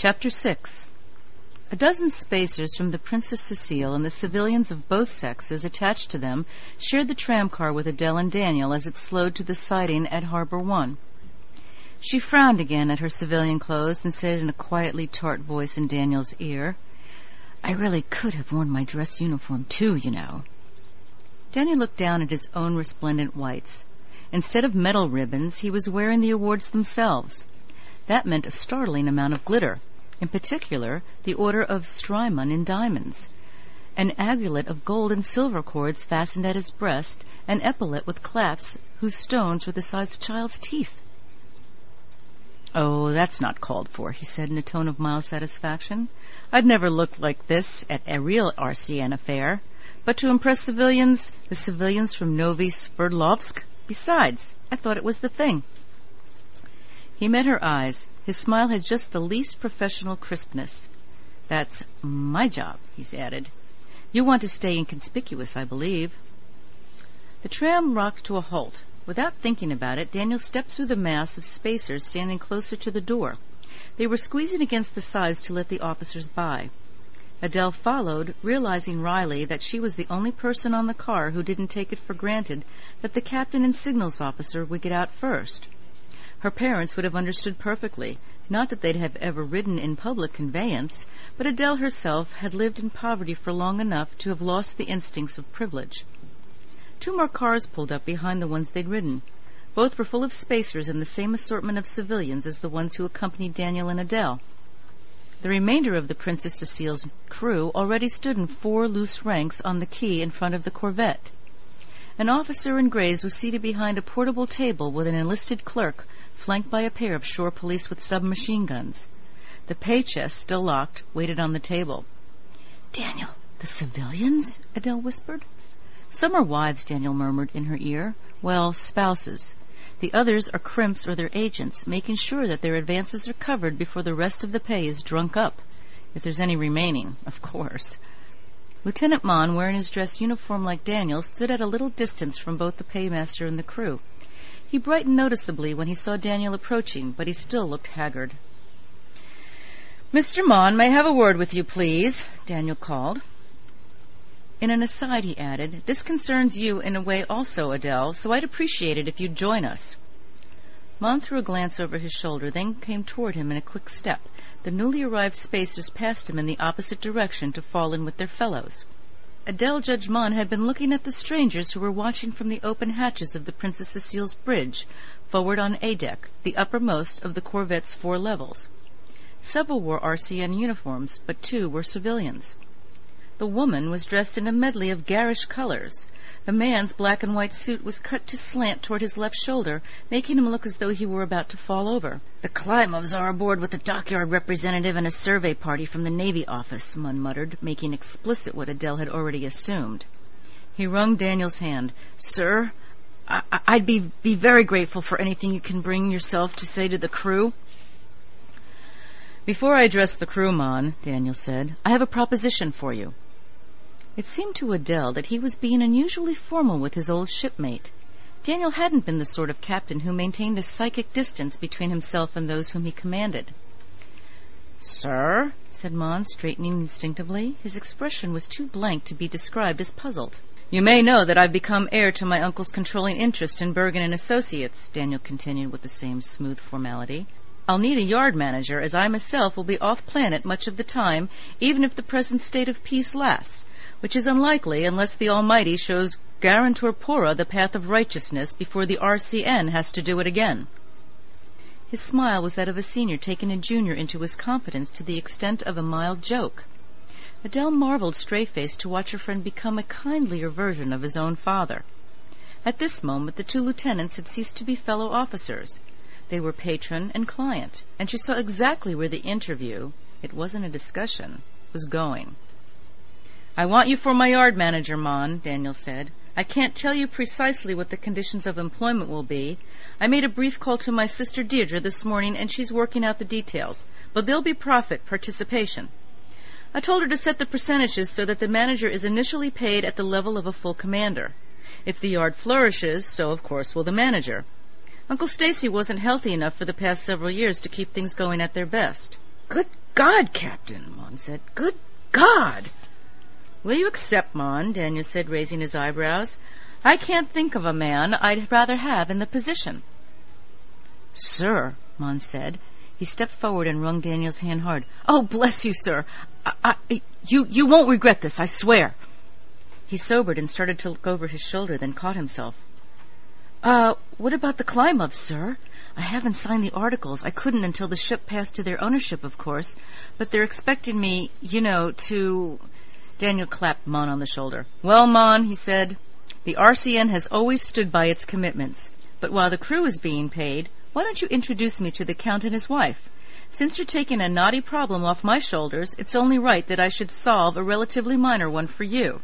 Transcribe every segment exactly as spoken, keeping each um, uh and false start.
Chapter six. A dozen spacers from the Princess Cecile and the civilians of both sexes attached to them shared the tramcar with Adele and Daniel as it slowed to the siding at Harbor One. She frowned again at her civilian clothes and said in a quietly tart voice in Daniel's ear, "I really could have worn my dress uniform too, you know." Daniel looked down at his own resplendent whites. Instead of medal ribbons, he was wearing the awards themselves. That meant a startling amount of glitter. In particular, the Order of Strymon in diamonds, an aiguillet of gold and silver cords fastened at his breast, an epaulet with clasps whose stones were the size of child's teeth. "Oh, that's not called for," he said in a tone of mild satisfaction. "I'd never looked like this at a real R C N affair. But to impress civilians, the civilians from Novi Sverdlovsk, besides, I thought it was the thing." He met her eyes. His smile had just the least professional crispness. "That's my job," he added. "You want to stay inconspicuous, I believe." The tram rocked to a halt. Without thinking about it, Daniel stepped through the mass of spacers standing closer to the door. They were squeezing against the sides to let the officers by. Adele followed, realizing wryly that she was the only person on the car who didn't take it for granted that the captain and signals officer would get out first. Her parents would have understood perfectly, not that they'd have ever ridden in public conveyance, but Adele herself had lived in poverty for long enough to have lost the instincts of privilege. Two more cars pulled up behind the ones they'd ridden. Both were full of spacers and the same assortment of civilians as the ones who accompanied Daniel and Adele. The remainder of the Princess Cecile's crew already stood in four loose ranks on the quay in front of the corvette. An officer in greys was seated behind a portable table with an enlisted clerk, flanked by a pair of shore police with submachine guns. The pay chest, still locked, waited on the table. "Daniel, the civilians?" Adele whispered. "Some are wives," Daniel murmured in her ear. "Well, spouses. The others are crimps or their agents, making sure that their advances are covered before the rest of the pay is drunk up. If there's any remaining, of course." Lieutenant Mon, wearing his dress uniform like Daniel, stood at a little distance from both the paymaster and the crew. He brightened noticeably when he saw Daniel approaching, but he still looked haggard. "Mister Mon, may I have a word with you, please?" Daniel called. In an aside, he added, "This concerns you in a way also, Adele, so I'd appreciate it if you'd join us." Mon threw a glance over his shoulder, then came toward him in a quick step. The newly arrived spacers passed him in the opposite direction to fall in with their fellows. Adele judged Mon had been looking at the strangers who were watching from the open hatches of the Princess Cecile's bridge, forward on A deck, the uppermost of the corvette's four levels. Several wore R C N uniforms, but two were civilians. The woman was dressed in a medley of garish colors. The man's black and white suit was cut to slant toward his left shoulder, making him look as though he were about to fall over. "The Klimovs are aboard with a dockyard representative and a survey party from the Navy office," Mon muttered, making explicit what Adele had already assumed. He wrung Daniel's hand. "Sir, I- I'd be, be very grateful for anything you can bring yourself to say to the crew." "Before I address the crew, Mon," Daniel said, "I have a proposition for you." It seemed to Adele that he was being unusually formal with his old shipmate. Daniel hadn't been the sort of captain who maintained a psychic distance between himself and those whom he commanded. "Sir?" said Mon, straightening instinctively. His expression was too blank to be described as puzzled. "You may know that I've become heir to my uncle's controlling interest in Bergen and Associates," Daniel continued with the same smooth formality. "I'll need a yard manager, as I myself will be off-planet much of the time, even if the present state of peace lasts, which is unlikely unless the Almighty shows Garantor Pora the path of righteousness before the R C N has to do it again." His smile was that of a senior taking a junior into his confidence to the extent of a mild joke. Adele marveled stray-faced to watch her friend become a kindlier version of his own father. At this moment the two lieutenants had ceased to be fellow officers. They were patron and client, and she saw exactly where the interview, it wasn't a discussion, was going. "I want you for my yard manager, Mon," Daniel said. "I can't tell you precisely what the conditions of employment will be. I made a brief call to my sister Deirdre this morning, and she's working out the details. But there'll be profit participation. I told her to set the percentages so that the manager is initially paid at the level of a full commander. If the yard flourishes, so of course will the manager. Uncle Stacy wasn't healthy enough for the past several years to keep things going at their best. Good God, Captain, Mon said. Good God! Will you accept, Mon? Daniel said, raising his eyebrows. I can't think of a man I'd rather have in the position. Sir, Mon said. He stepped forward and wrung Daniel's hand hard. Oh, bless you, sir. I, I, you, you won't regret this, I swear. He sobered and started to look over his shoulder, then caught himself. Uh, what about the climb-ups, sir? I haven't signed the articles. I couldn't until the ship passed to their ownership, of course. But they're expecting me, you know, to... Daniel clapped Mon on the shoulder. Well, Mon, he said, the R C N has always stood by its commitments. But while the crew is being paid, why don't you introduce me to the Count and his wife? Since you're taking a knotty problem off my shoulders, it's only right that I should solve a relatively minor one for you.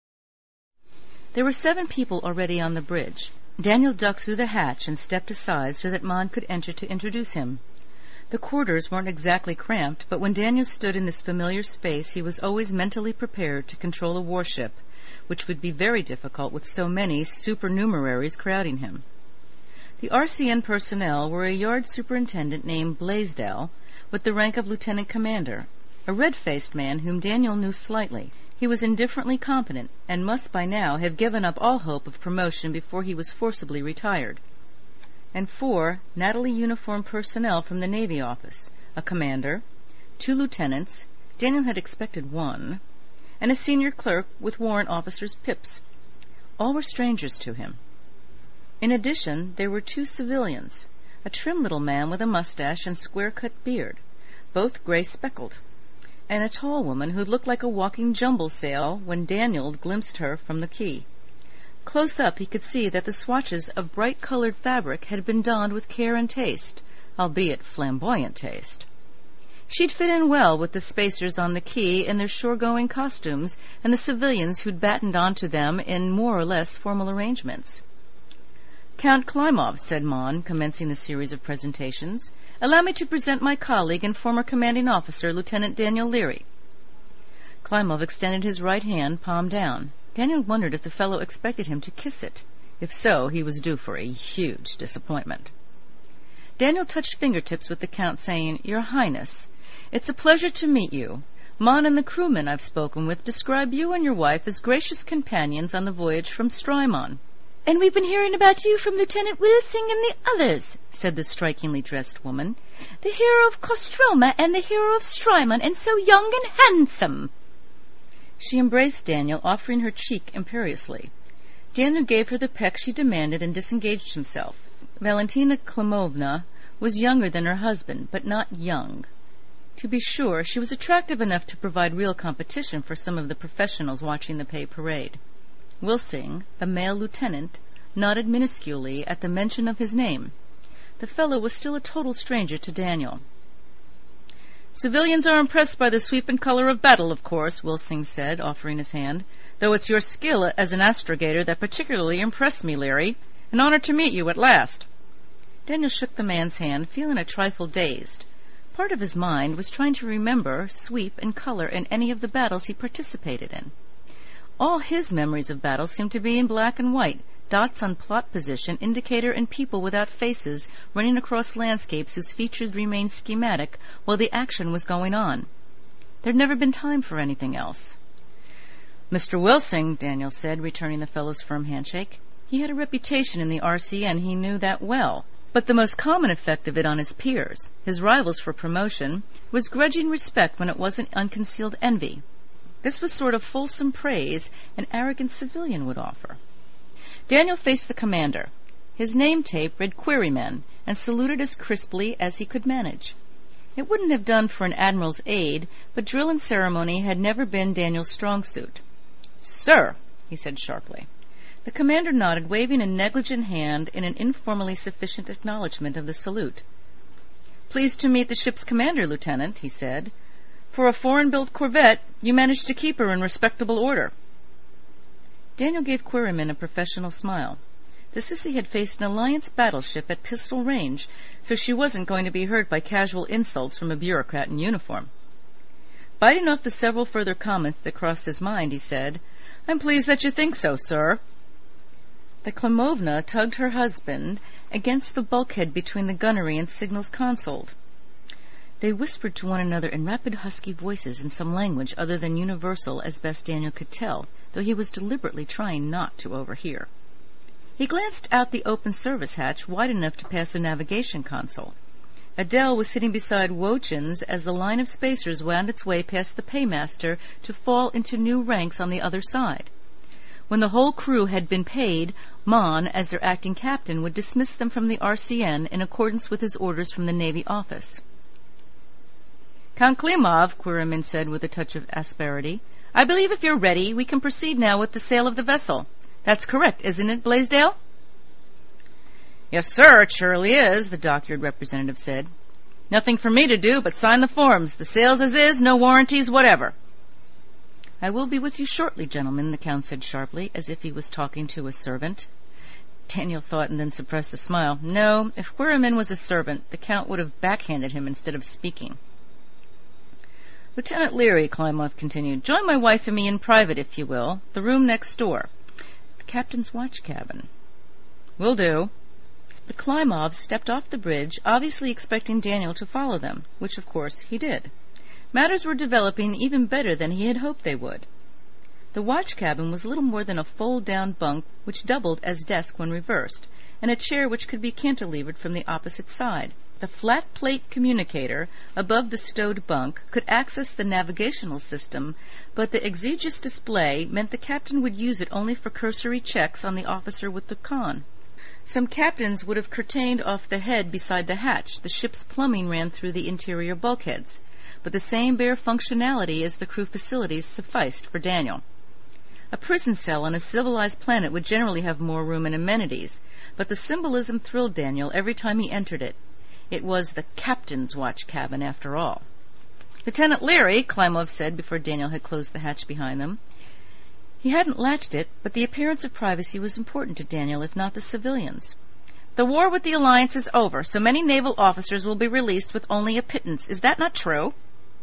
There were seven people already on the bridge. Daniel ducked through the hatch and stepped aside so that Mon could enter to introduce him. The quarters weren't exactly cramped, but when Daniel stood in this familiar space, he was always mentally prepared to control a warship, which would be very difficult with so many supernumeraries crowding him. The R C N personnel were a yard superintendent named Blaisdell, with the rank of lieutenant commander, a red-faced man whom Daniel knew slightly. He was indifferently competent, and must by now have given up all hope of promotion before he was forcibly retired. And four nattily uniformed personnel from the Navy office, a commander, two lieutenants, Daniel had expected one, and a senior clerk with warrant officer's pips. All were strangers to him. In addition, there were two civilians, a trim little man with a mustache and square-cut beard, both gray-speckled, and a tall woman who looked like a walking jumble sale when Daniel glimpsed her from the quay. Close up he could see that the swatches of bright-colored fabric had been donned with care and taste, albeit flamboyant taste. She'd fit in well with the spacers on the quay in their shore-going costumes and the civilians who'd battened onto them in more or less formal arrangements. Count Klimov, said Mon, commencing the series of presentations, allow me to present my colleague and former commanding officer, Lieutenant Daniel Leary. Klimov extended his right hand, palm down. Daniel wondered if the fellow expected him to kiss it. If so, he was due for a huge disappointment. Daniel touched fingertips with the Count, saying, Your Highness, it's a pleasure to meet you. Mon and the crewmen I've spoken with describe you and your wife as gracious companions on the voyage from Strymon. And we've been hearing about you from Lieutenant Wilsing and the others, said the strikingly dressed woman. The hero of Kostroma and the hero of Strymon, and so young and handsome. She embraced Daniel, offering her cheek imperiously. Daniel gave her the peck she demanded and disengaged himself. Valentina Klimovna was younger than her husband, but not young. To be sure, she was attractive enough to provide real competition for some of the professionals watching the pay parade. Wilsing, the male lieutenant, nodded minusculely at the mention of his name. The fellow was still a total stranger to Daniel. Civilians are impressed by the sweep and color of battle, of course, Wilsing said, offering his hand, though it's your skill as an astrogator that particularly impressed me, Leary. An honor to meet you at last. Daniel shook the man's hand, feeling a trifle dazed. Part of his mind was trying to remember sweep and color in any of the battles he participated in. All his memories of battle seemed to be in black and white, dots on plot position, indicator, and people without faces running across landscapes whose features remained schematic while the action was going on. There'd never been time for anything else. Mister Wilsing, Daniel said, returning the fellow's firm handshake. He had a reputation in the R C N, he knew that well, but the most common effect of it on his peers, his rivals for promotion, was grudging respect when it wasn't unconcealed envy. This was sort of fulsome praise an arrogant civilian would offer. Daniel faced the commander. His name tape read Quarryman, and saluted as crisply as he could manage. It wouldn't have done for an admiral's aide, but drill and ceremony had never been Daniel's strong suit. Sir, he said sharply. The commander nodded, waving a negligent hand in an informally sufficient acknowledgement of the salute. Pleased to meet the ship's commander, Lieutenant, he said. For a foreign-built corvette, you managed to keep her in respectable order. Daniel gave Quarryman a professional smile. The Sissy had faced an Alliance battleship at pistol range, so she wasn't going to be hurt by casual insults from a bureaucrat in uniform. Biting off the several further comments that crossed his mind, he said, I'm pleased that you think so, sir. The Klimovna tugged her husband against the bulkhead between the gunnery and signals console. They whispered to one another in rapid husky voices in some language other than universal as best Daniel could tell, though he was deliberately trying not to overhear. He glanced out the open service hatch wide enough to pass the navigation console. Adele was sitting beside Wochins as the line of spacers wound its way past the paymaster to fall into new ranks on the other side. When the whole crew had been paid, Mon, as their acting captain, would dismiss them from the R C N in accordance with his orders from the Navy office. "Count Klimov," Quirin said with a touch of asperity, "I believe if you're ready, we can proceed now with the sale of the vessel. That's correct, isn't it, Blaisdell?" "Yes, sir, it surely is," the dock-yard representative said. "Nothing for me to do but sign the forms. The sale's as is, no warranties whatever." "I will be with you shortly, gentlemen," the Count said sharply, as if he was talking to a servant. Daniel thought and then suppressed a smile. No, if Quirin was a servant, the Count would have backhanded him instead of speaking. "Lieutenant Leary," Klimov continued, "join my wife and me in private, if you will. The room next door. The captain's watch cabin." "Will do." The Klimovs stepped off the bridge, obviously expecting Daniel to follow them, which of course he did. Matters were developing even better than he had hoped they would. The watch cabin was little more than a fold-down bunk which doubled as desk when reversed, and a chair which could be cantilevered from the opposite side. The flat-plate communicator above the stowed bunk could access the navigational system, but the exegesis display meant the captain would use it only for cursory checks on the officer with the con. Some captains would have curtained off the head beside the hatch. The ship's plumbing ran through the interior bulkheads, but the same bare functionality as the crew facilities sufficed for Daniel. A prison cell on a civilized planet would generally have more room and amenities, but the symbolism thrilled Daniel every time he entered it. It was the captain's watch cabin, after all. "Lieutenant Leary," Klimov said before Daniel had closed the hatch behind them. He hadn't latched it, but the appearance of privacy was important to Daniel, if not the civilians. "The war with the Alliance is over, so many naval officers will be released with only a pittance. Is that not true?"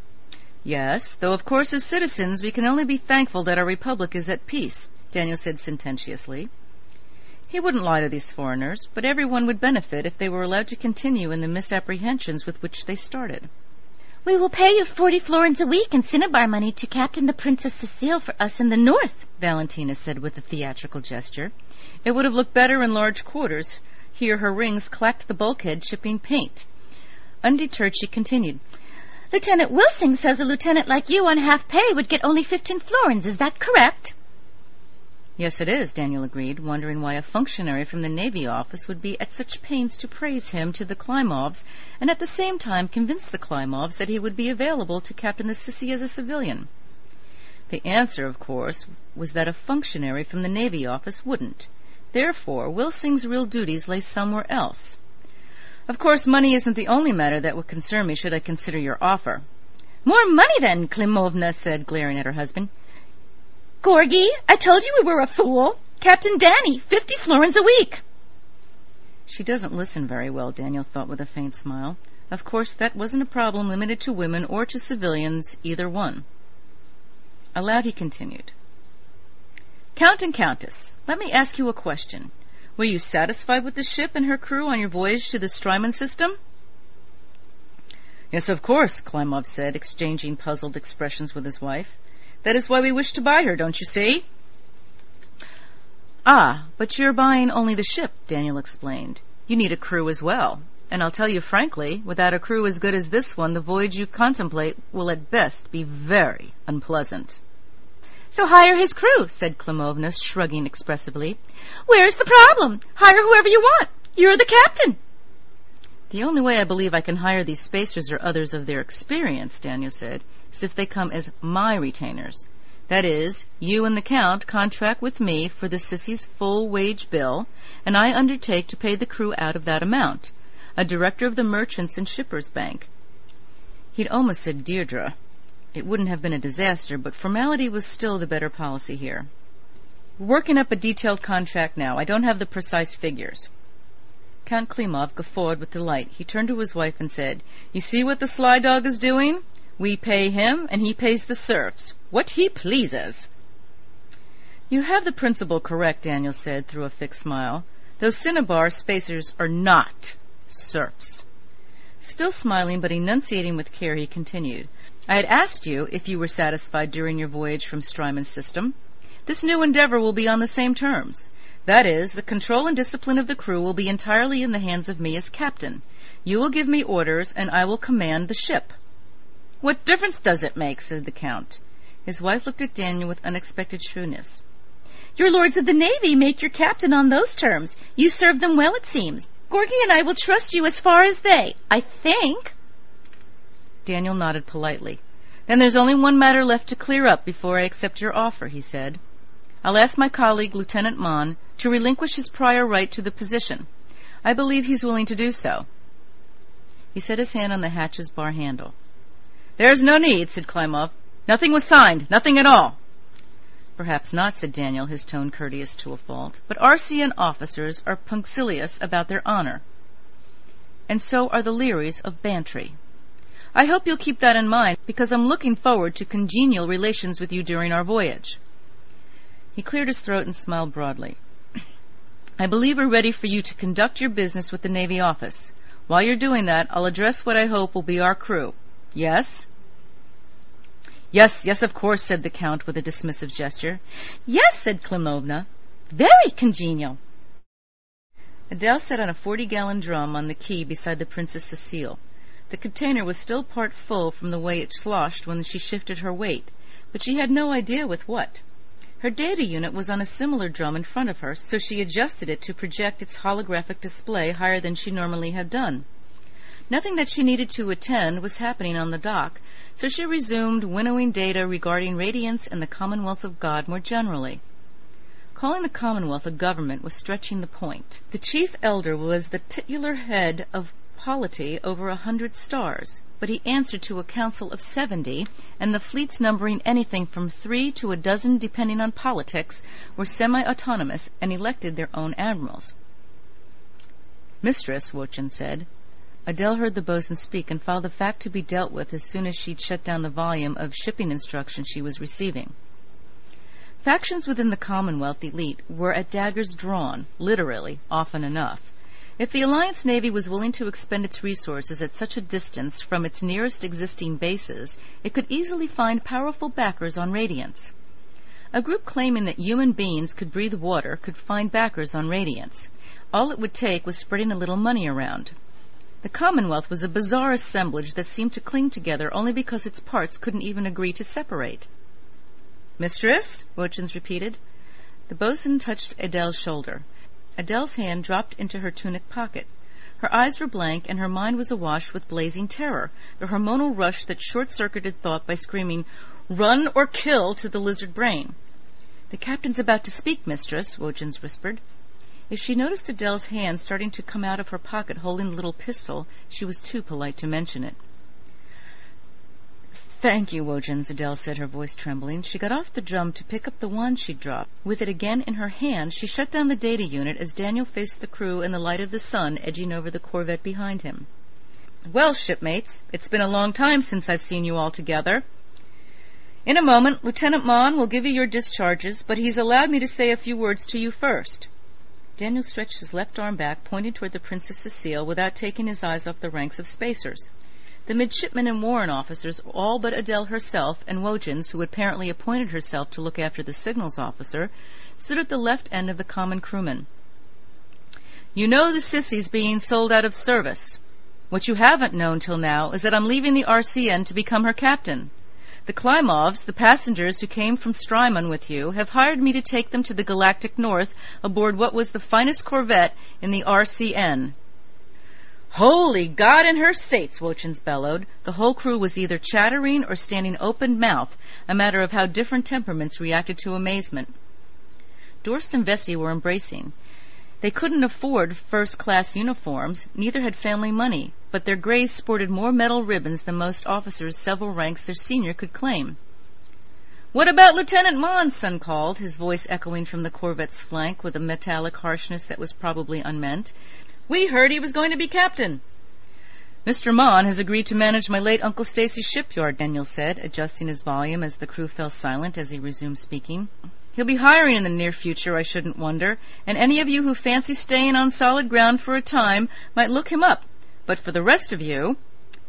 "Yes, though of course as citizens we can only be thankful that our republic is at peace," Daniel said sententiously. He wouldn't lie to these foreigners, but everyone would benefit if they were allowed to continue in the misapprehensions with which they started. "We will pay you forty florins a week in cinnabar money to captain the Princess Cecile for us in the north," Valentina said with a theatrical gesture. It would have looked better in large quarters. Here her rings clacked the bulkhead, shipping paint. Undeterred, she continued, "Lieutenant Wilsing says a lieutenant like you on half pay would get only fifteen florins. Is that correct?" "Yes, it is," Daniel agreed, wondering why a functionary from the Navy office would be at such pains to praise him to the Klimovs, and at the same time convince the Klimovs that he would be available to captain the Sissy as a civilian. The answer, of course, was that a functionary from the Navy office wouldn't. Therefore, Wilsing's real duties lay somewhere else. "Of course, money isn't the only matter that would concern me should I consider your offer." "More money, then," Klimovna said, glaring at her husband. "Gorgi, I told you we were a fool. Captain Danny, fifty florins a week." She doesn't listen very well, Daniel thought with a faint smile. Of course, that wasn't a problem limited to women or to civilians, either one. Aloud he continued, "Count and Countess, let me ask you a question. Were you satisfied with the ship and her crew on your voyage to the Strymon system?" "Yes, of course," Klimov said, exchanging puzzled expressions with his wife. "That is why we wish to buy her, don't you see?" "Ah, but you're buying only the ship," Daniel explained. "You need a crew as well. And I'll tell you frankly, without a crew as good as this one, the voyage you contemplate will at best be very unpleasant." "So hire his crew," said Klimovna, shrugging expressively. "Where's the problem? Hire whoever you want. You're the captain." "The only way I believe I can hire these spacers or others of their experience," Daniel said, "is if they come as my retainers. That is, you and the Count contract with me for the Sissy's full wage bill, and I undertake to pay the crew out of that amount. A director of the Merchants and Shippers Bank." He'd almost said Deirdre. It wouldn't have been a disaster, but formality was still the better policy here. "We're working up a detailed contract now. I don't have the precise figures." Count Klimov guffawed with delight. He turned to his wife and said, "You see what the sly dog is doing? We pay him, and he pays the serfs. What he pleases." "You have the principle correct," Daniel said through a fixed smile. "Those cinnabar spacers are not serfs." Still smiling but enunciating with care, he continued, I had asked you if you were satisfied during your voyage from Strymon system. This new endeavor will be on the same terms. That is, the control and discipline of the crew will be entirely in the hands of me as captain. You will give me orders, and I will command the ship. What difference does it make? Said the Count. His wife looked at Daniel with unexpected shrewdness. Your lords of the Navy make your captain on those terms. You serve them well, it seems. Gorgie and I will trust you as far as they, I think. Daniel nodded politely. Then there's only one matter left to clear up before I accept your offer, he said. I'll ask my colleague, Lieutenant Mon, to relinquish his prior right to the position. I believe he's willing to do so. He set his hand on the hatch's bar handle. There's no need, said Klimov. Nothing was signed, nothing at all. Perhaps not, said Daniel, his tone courteous to a fault, but R C N officers are punctilious about their honor. And so are the Learys of Bantry. I hope you'll keep that in mind, because I'm looking forward to congenial relations with you during our voyage. He cleared his throat and smiled broadly. I believe we're ready for you to conduct your business with the Navy office. While you're doing that, I'll address what I hope will be our crew. Yes? Yes, yes, of course, said the Count with a dismissive gesture. Yes, said Klimovna. Very congenial. Adele sat on a forty-gallon drum on the quay beside the Princess Cecile. The container was still part full from the way it sloshed when she shifted her weight, but she had no idea with what. Her data unit was on a similar drum in front of her, so she adjusted it to project its holographic display higher than she normally had done. Nothing that she needed to attend was happening on the dock, so she resumed winnowing data regarding Radiance and the Commonwealth of God more generally. Calling the Commonwealth a government was stretching the point. The chief elder was the titular head of polity over a hundred stars, but he answered to a council of seventy, and the fleets numbering anything from three to a dozen depending on politics were semi-autonomous and elected their own admirals. Mistress, Wotjen said. Adele heard the bosun speak and filed the fact to be dealt with as soon as she'd shut down the volume of shipping instructions she was receiving. Factions within the Commonwealth elite were at daggers drawn, literally, often enough. If the Alliance Navy was willing to expend its resources at such a distance from its nearest existing bases, it could easily find powerful backers on Radiance. A group claiming that human beings could breathe water could find backers on Radiance. All it would take was spreading a little money around. The Commonwealth was a bizarre assemblage that seemed to cling together only because its parts couldn't even agree to separate. Mistress? Wotjens repeated. The bosun touched Adele's shoulder. Adele's hand dropped into her tunic pocket. Her eyes were blank, and her mind was awash with blazing terror, the hormonal rush that short-circuited thought by screaming, "Run or kill!" to the lizard brain. "The captain's about to speak, mistress," Wotjens whispered. If she noticed Adele's hand starting to come out of her pocket holding the little pistol, she was too polite to mention it. "Thank you, Wotjens," Adele said, her voice trembling. She got off the drum to pick up the wand she'd dropped. With it again in her hand, she shut down the data unit as Daniel faced the crew in the light of the sun edging over the corvette behind him. "Well, shipmates, it's been a long time since I've seen you all together. In a moment, Lieutenant Mon will give you your discharges, but he's allowed me to say a few words to you first." Daniel stretched his left arm back, pointing toward the Princess Cecile, without taking his eyes off the ranks of spacers. The midshipmen and warrant officers, all but Adele herself and Wotjens, who had apparently appointed herself to look after the signals officer, stood at the left end of the common crewmen. "You know the Sissy's being sold out of service. What you haven't known till now is that I'm leaving the R C N to become her captain. The Klimovs, the passengers who came from Strymon with you, have hired me to take them to the galactic north aboard what was the finest corvette in the R C N. "Holy God in her saints!" Wotjens bellowed. The whole crew was either chattering or standing open-mouthed, a matter of how different temperaments reacted to amazement. Dorst and Vesey were embracing. They couldn't afford first-class uniforms, neither had family money, but their greys sported more metal ribbons than most officers several ranks their senior could claim. "What about Lieutenant Mon?" Son called, his voice echoing from the corvette's flank with a metallic harshness that was probably unmeant. "We heard he was going to be captain." "Mister Mon has agreed to manage my late Uncle Stacy's shipyard," Daniel said, adjusting his volume as the crew fell silent as he resumed speaking. "He'll be hiring in the near future, I shouldn't wonder, and any of you who fancy staying on solid ground for a time might look him up. But for the rest of you..."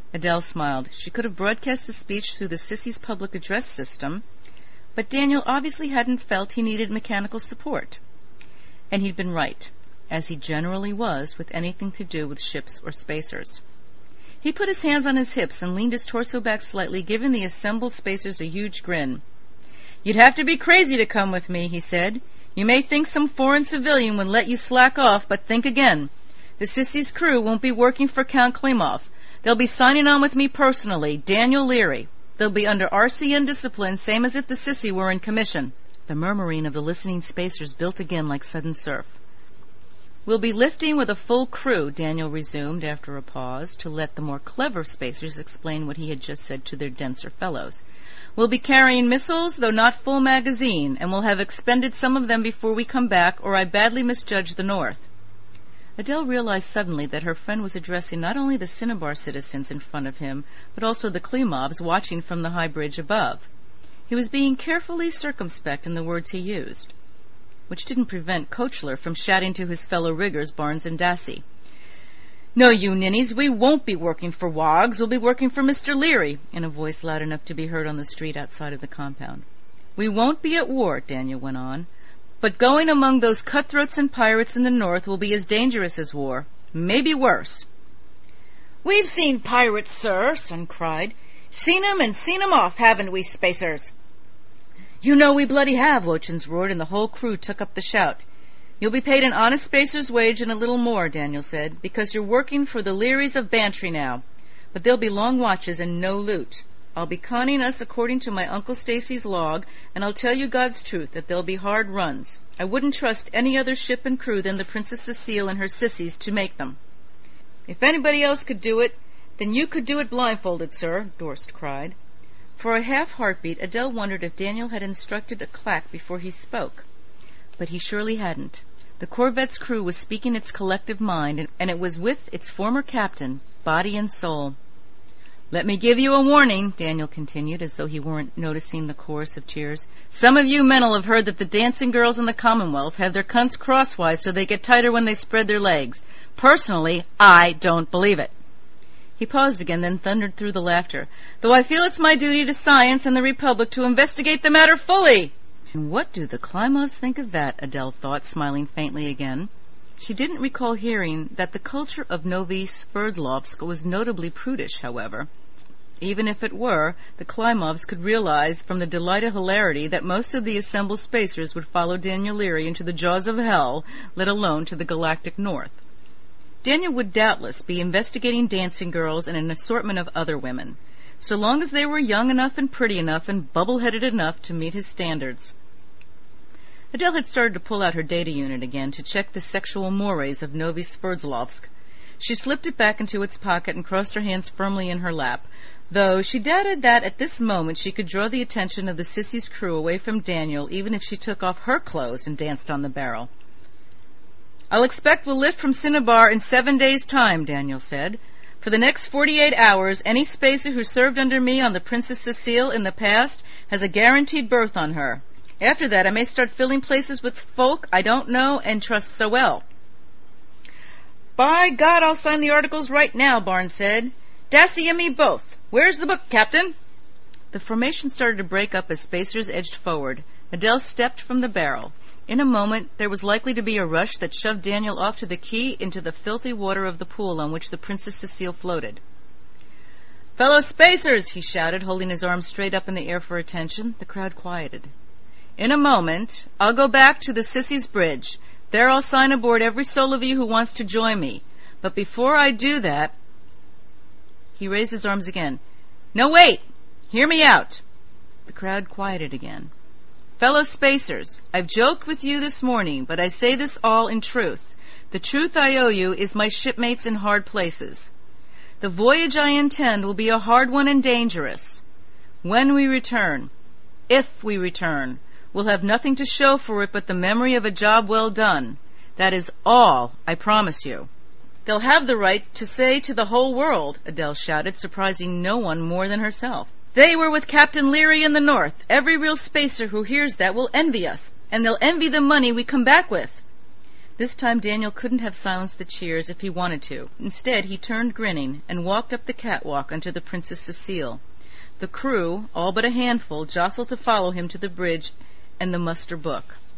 Adele smiled. She could have broadcast the speech through the Sissy's public address system, but Daniel obviously hadn't felt he needed mechanical support. And he'd been right, as he generally was with anything to do with ships or spacers. He put his hands on his hips and leaned his torso back slightly, giving the assembled spacers a huge grin. "You'd have to be crazy to come with me," he said. "You may think some foreign civilian would let you slack off, but think again. The Sissy's crew won't be working for Count Klimov. They'll be signing on with me personally, Daniel Leary. They'll be under R C N discipline, same as if the Sissy were in commission." The murmuring of the listening spacers built again like sudden surf. "We'll be lifting with a full crew," Daniel resumed after a pause, to let the more clever spacers explain what he had just said to their denser fellows. "We'll be carrying missiles, though not full magazine, and we'll have expended some of them before we come back, or I badly misjudged the North." Adele realized suddenly that her friend was addressing not only the Cinnabar citizens in front of him, but also the Klimovs watching from the high bridge above. He was being carefully circumspect in the words he used, which didn't prevent Kochler from shouting to his fellow riggers, Barnes and Dassey. "No, you ninnies, we won't be working for Woggs. We'll be working for Mister Leary," in a voice loud enough to be heard on the street outside of the compound. "We won't be at war," Daniel went on, "but going among those cutthroats and pirates in the North will be as dangerous as war, maybe worse." "We've seen pirates, sir," Son cried. "Seen 'em and seen 'em off, haven't we, spacers?" "You know we bloody have," Wochens roared, and the whole crew took up the shout. "You'll be paid an honest spacer's wage and a little more," Daniel said, "because you're working for the Learys of Bantry now. But there'll be long watches and no loot. I'll be conning us according to my Uncle Stacy's log, and I'll tell you God's truth that there'll be hard runs. I wouldn't trust any other ship and crew than the Princess Cecile and her sissies to make them." "If anybody else could do it, then you could do it blindfolded, sir," Dorst cried. For a half heartbeat, Adele wondered if Daniel had instructed a clack before he spoke. But he surely hadn't. The corvette's crew was speaking its collective mind, and it was with its former captain, body and soul. "Let me give you a warning," Daniel continued, as though he weren't noticing the chorus of cheers. "Some of you men'll have heard that the dancing girls in the Commonwealth have their cunts crosswise so they get tighter when they spread their legs. Personally, I don't believe it." He paused again, then thundered through the laughter. "Though I feel it's my duty to science and the Republic to investigate the matter fully." And what do the Klimovs think of that? Adele thought, smiling faintly again. She didn't recall hearing that the culture of Novi Sverdlovsk was notably prudish, however. Even if it were, the Klimovs could realize from the delighted hilarity that most of the assembled spacers would follow Daniel Leary into the jaws of hell, let alone to the galactic north. Daniel would doubtless be investigating dancing girls and an assortment of other women, so long as they were young enough and pretty enough and bubble-headed enough to meet his standards. Adele had started to pull out her data unit again to check the sexual mores of Novi Sverdlovsk. She slipped it back into its pocket and crossed her hands firmly in her lap, though she doubted that at this moment she could draw the attention of the Sissy's crew away from Daniel, even if she took off her clothes and danced on the barrel. "I'll expect we'll lift from Cinnabar in seven days' time," Daniel said. "For the next forty-eight hours, any spacer who served under me on the Princess Cecile in the past has a guaranteed berth on her. After that, I may start filling places with folk I don't know and trust so well." "By God, I'll sign the articles right now," Barnes said. "Dassey and me both. Where's the book, Captain?" The formation started to break up as spacers edged forward. Adele stepped from the barrel. In a moment, there was likely to be a rush that shoved Daniel off to the quay into the filthy water of the pool on which the Princess Cecile floated. "Fellow spacers," he shouted, holding his arms straight up in the air for attention. The crowd quieted. "In a moment, I'll go back to the Sissy's bridge. There I'll sign aboard every soul of you who wants to join me. But before I do that..." He raised his arms again. "No, wait! Hear me out!" The crowd quieted again. "Fellow spacers, I've joked with you this morning, but I say this all in truth. The truth I owe you is my shipmates in hard places. The voyage I intend will be a hard one and dangerous. When we return, if we return, we'll have nothing to show for it but the memory of a job well done. That is all, I promise you." "They'll have the right to say to the whole world," Adele shouted, surprising no one more than herself. "They were with Captain Leary in the North. Every real spacer who hears that will envy us, and they'll envy the money we come back with." This time Daniel couldn't have silenced the cheers if he wanted to. Instead, he turned grinning and walked up the catwalk unto the Princess Cecile. The crew, all but a handful, jostled to follow him to the bridge and the muster book.